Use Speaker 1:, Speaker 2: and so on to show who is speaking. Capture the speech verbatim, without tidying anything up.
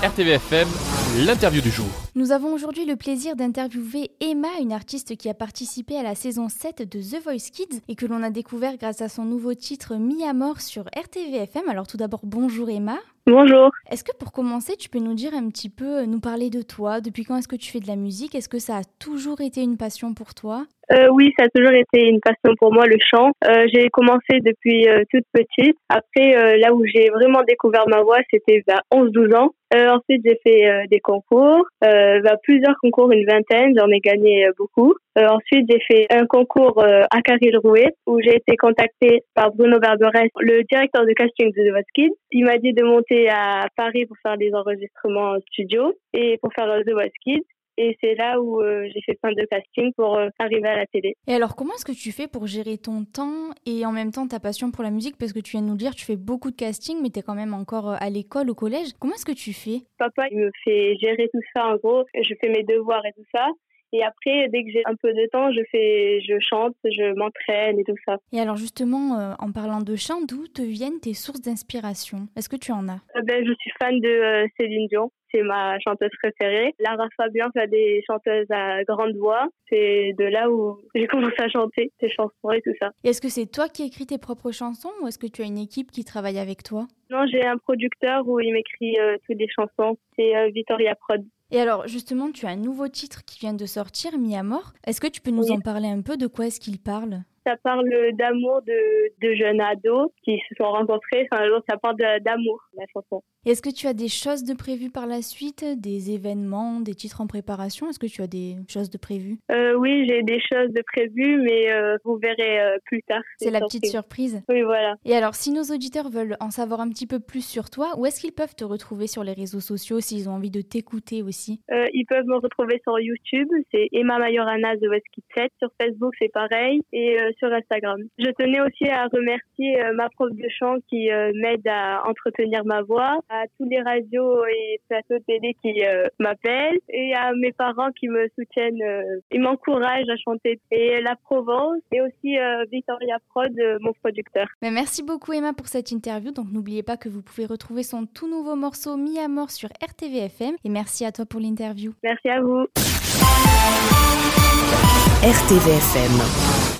Speaker 1: R T V F M, l'interview du jour.
Speaker 2: Nous avons aujourd'hui le plaisir d'interviewer Emma, une artiste qui a participé à la saison sept de The Voice Kids et que l'on a découvert grâce à son nouveau titre Mi Amor sur R T V F M. Alors tout d'abord, bonjour Emma.
Speaker 3: Bonjour.
Speaker 2: Est-ce que pour commencer, tu peux nous dire un petit peu, nous parler de toi? Depuis quand est-ce que tu fais de la musique? Est-ce que ça a toujours été une passion pour toi?
Speaker 3: Euh, oui, ça a toujours été une passion pour moi, le chant. Euh, j'ai commencé depuis euh, toute petite. Après, euh, là où j'ai vraiment découvert ma voix, c'était vers onze douze ans. Euh, ensuite, j'ai fait euh, des concours, euh, bah, plusieurs concours, une vingtaine, j'en ai gagné euh, beaucoup. Euh, ensuite, j'ai fait un concours euh, à Caril-Rouet où j'ai été contactée par Bruno Berberès, le directeur de casting de The Voice Kids. Il m'a dit de monter à Paris pour faire des enregistrements en studio et pour faire euh, The Voice Kids. Et c'est là où euh, j'ai fait plein de castings pour euh, arriver à la télé.
Speaker 2: Et alors, comment est-ce que tu fais pour gérer ton temps et en même temps ta passion pour la musique? Parce que tu viens de nous dire, tu fais beaucoup de castings, mais tu es quand même encore à l'école, au collège. Comment est-ce que tu fais?
Speaker 3: Papa, il me fait gérer tout ça, en gros. Je fais mes devoirs et tout ça. Et après, dès que j'ai un peu de temps, je fais, je chante, je m'entraîne et tout ça.
Speaker 2: Et alors justement, euh, en parlant de chant, d'où te viennent tes sources d'inspiration? Est-ce que tu en as?
Speaker 3: Euh, ben, je suis fan de euh, Céline Dion. C'est ma chanteuse préférée. Lara Fabian fait des chanteuses à grande voix. C'est de là où j'ai commencé à chanter des chansons et tout ça.
Speaker 2: Et est-ce que c'est toi qui écris tes propres chansons ou est-ce que tu as une équipe qui travaille avec toi?
Speaker 3: Non, j'ai un producteur où il m'écrit euh, toutes les chansons. C'est euh, Vittoria Prod.
Speaker 2: Et alors, justement, tu as un nouveau titre qui vient de sortir, Mi Amor. Est-ce que tu peux nous
Speaker 3: Oui.
Speaker 2: en parler un peu? De quoi est-ce qu'il parle?
Speaker 3: Ça parle d'amour de, de jeunes ados qui se sont rencontrés. Enfin, ça parle de, d'amour, la chanson.
Speaker 2: Et est-ce que tu as des choses de prévues par la suite? Des événements, des titres en préparation? Est-ce que tu as des choses de prévues?
Speaker 3: euh, Oui, j'ai des choses de prévues, mais euh, vous verrez euh, plus tard.
Speaker 2: C'est, C'est la petite surprise.
Speaker 3: Oui, voilà.
Speaker 2: Et alors, si nos auditeurs veulent en savoir un petit peu plus sur toi, où est-ce qu'ils peuvent te retrouver sur les réseaux sociaux s'ils ont envie de t'écouter aussi?
Speaker 3: euh, Ils peuvent me retrouver sur YouTube, c'est Emma Majorana The Voice Kids sept. Sur Facebook, c'est pareil. Et euh, sur Instagram. Je tenais aussi à remercier euh, ma prof de chant qui euh, m'aide à entretenir ma voix, à tous les radios et plateaux télé qui euh, m'appellent et à mes parents qui me soutiennent euh, et m'encouragent à chanter. Et la Provence et aussi euh, Vittoria Prod, euh, mon producteur.
Speaker 2: Mais merci beaucoup Emma pour cette interview. Donc n'oubliez pas que vous pouvez retrouver son tout nouveau morceau Mi Amor sur R T V F M. Et merci à toi pour l'interview.
Speaker 3: Merci à vous.
Speaker 4: R T V F M.